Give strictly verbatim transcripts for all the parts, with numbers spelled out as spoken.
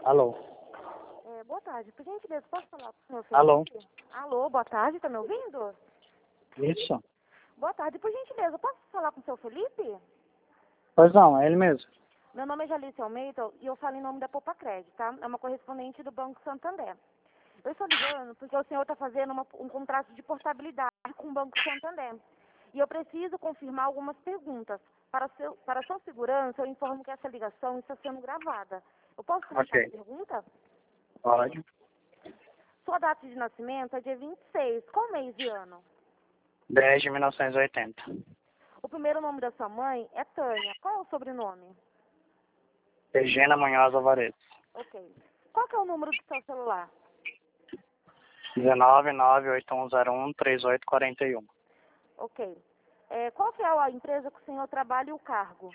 Alô? É, boa tarde. Por gentileza, posso falar com o senhor Felipe? Alô? Alô, boa tarde. Tá me ouvindo? Isso? Boa tarde. Por gentileza, posso falar com o senhor Felipe? Pois não, é ele mesmo. Meu nome é Jalice Almeida e eu falo em nome da Poupa Crédito, tá? É uma correspondente do Banco Santander. Eu estou ligando porque o senhor está fazendo uma- um contrato de portabilidade com o Banco Santander. E eu preciso confirmar algumas perguntas. Para, seu, para sua segurança, eu informo que essa ligação está sendo gravada. Eu posso começar Ok. a pergunta? Pode. Sua data de nascimento é dia vinte e seis. Qual mês e ano? dez de mil novecentos e oitenta. O primeiro nome da sua mãe é Tânia. Qual é o sobrenome? Regina Munhoz Alvarez. Ok. Qual que é o número do seu celular? um nove oito um zero um três oito quatro um. Ok. É, qual que é a empresa que o senhor trabalha e o cargo?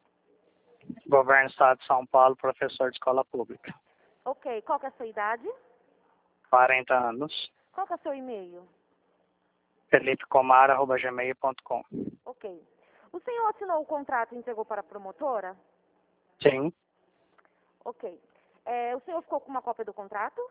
Governo do Estado de São Paulo, professor de escola pública. Ok. Qual que é a sua idade? quarenta anos. Qual que é o seu e-mail? felipe comar arroba gmail ponto com. Ok. O senhor assinou o contrato e entregou para a promotora? Sim, Ok. É, o senhor ficou com uma cópia do contrato?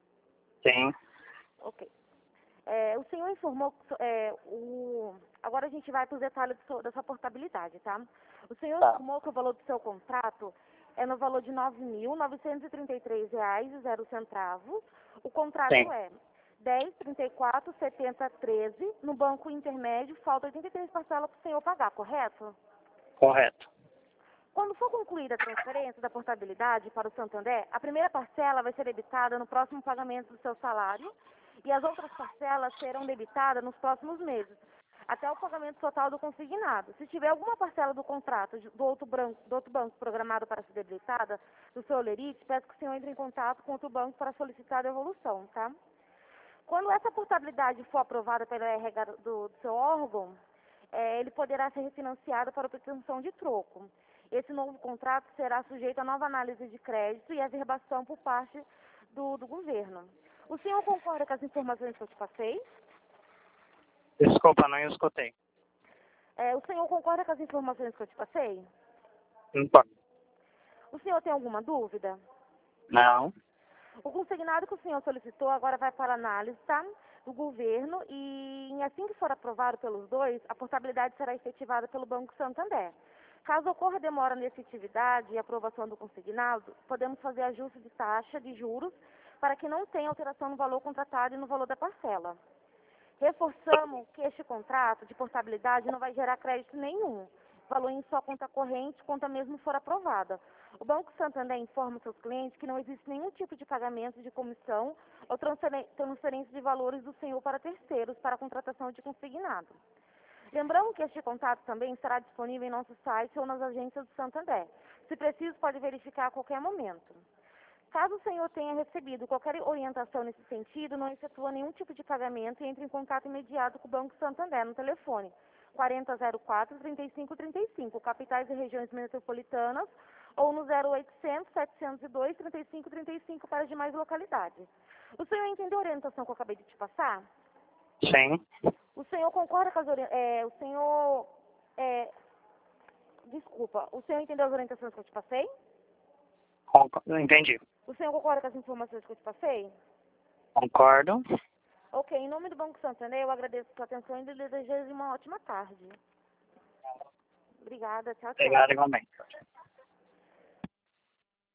sim, Ok. É, o senhor informou que é, o... Agora a gente vai para os detalhes do seu- da sua portabilidade, tá? O senhor tá. informou que o valor do seu contrato é no valor de nove mil novecentos e trinta e três reais e zero centavos. O contrato Sim, é dez, trinta e quatro, setenta, treze. No banco intermédio, falta oitenta e três parcelas para o senhor pagar, correto? correto. Quando for concluída a transferência da portabilidade para o Santander, a primeira parcela vai ser debitada no próximo pagamento do seu salário e as outras parcelas serão debitadas nos próximos meses, até o pagamento total do consignado. Se tiver alguma parcela do contrato de- do outro, branco, do outro banco programado para ser debitada do seu Olerite, peço que o senhor entre em contato com outro banco para solicitar a devolução, tá? Quando essa portabilidade for aprovada pelo R H do, do seu órgão, eh, ele poderá ser refinanciado para obtenção de troco. Esse novo contrato será sujeito a nova análise de crédito e averbação por parte do, do governo. O senhor concorda com as informações que eu te passei? Desculpa, não escutei. Eh, o senhor concorda com as informações que eu te passei? Não pode. O senhor tem alguma dúvida? Não. O consignado que o senhor solicitou agora vai para análise, tá? Do governo e assim que for aprovado pelos dois, a portabilidade será efetivada pelo Banco Santander. Caso ocorra demora na efetividade e aprovação do consignado, podemos fazer ajuste de taxa de juros para que não tenha alteração no valor contratado e no valor da parcela. Reforçamos que este contrato de portabilidade não vai gerar crédito nenhum, valor em sua conta corrente, conta mesmo for aprovada. O Banco Santander informa seus clientes que não existe nenhum tipo de pagamento de comissão ou transferen- transferência de valores do senhor para terceiros para a contratação de consignado. Lembrando que este contato também estará disponível em nosso site ou nas agências do Santander. Se preciso, pode verificar a qualquer momento. Caso o senhor tenha recebido qualquer orientação nesse sentido, não efetua nenhum tipo de pagamento e entre em contato imediato com o Banco Santander no telefone quarenta zero quatro, trinta e cinco trinta e cinco, capitais e regiões metropolitanas, ou no zero oitocentos, setecentos e dois, trinta e cinco trinta e cinco para as demais localidades. O senhor entendeu a orientação que eu acabei de te passar? Sim, O senhor concorda com as orientações? É, o senhor... É, desculpa, o senhor entendeu as orientações que eu te passei? Conc- entendi. O senhor concorda com as informações que eu te passei? Concordo. Ok, em nome do Banco Santander, eu agradeço a sua atenção e lhe desejo uma ótima tarde. Obrigada, tchau, tchau. Obrigado igualmente.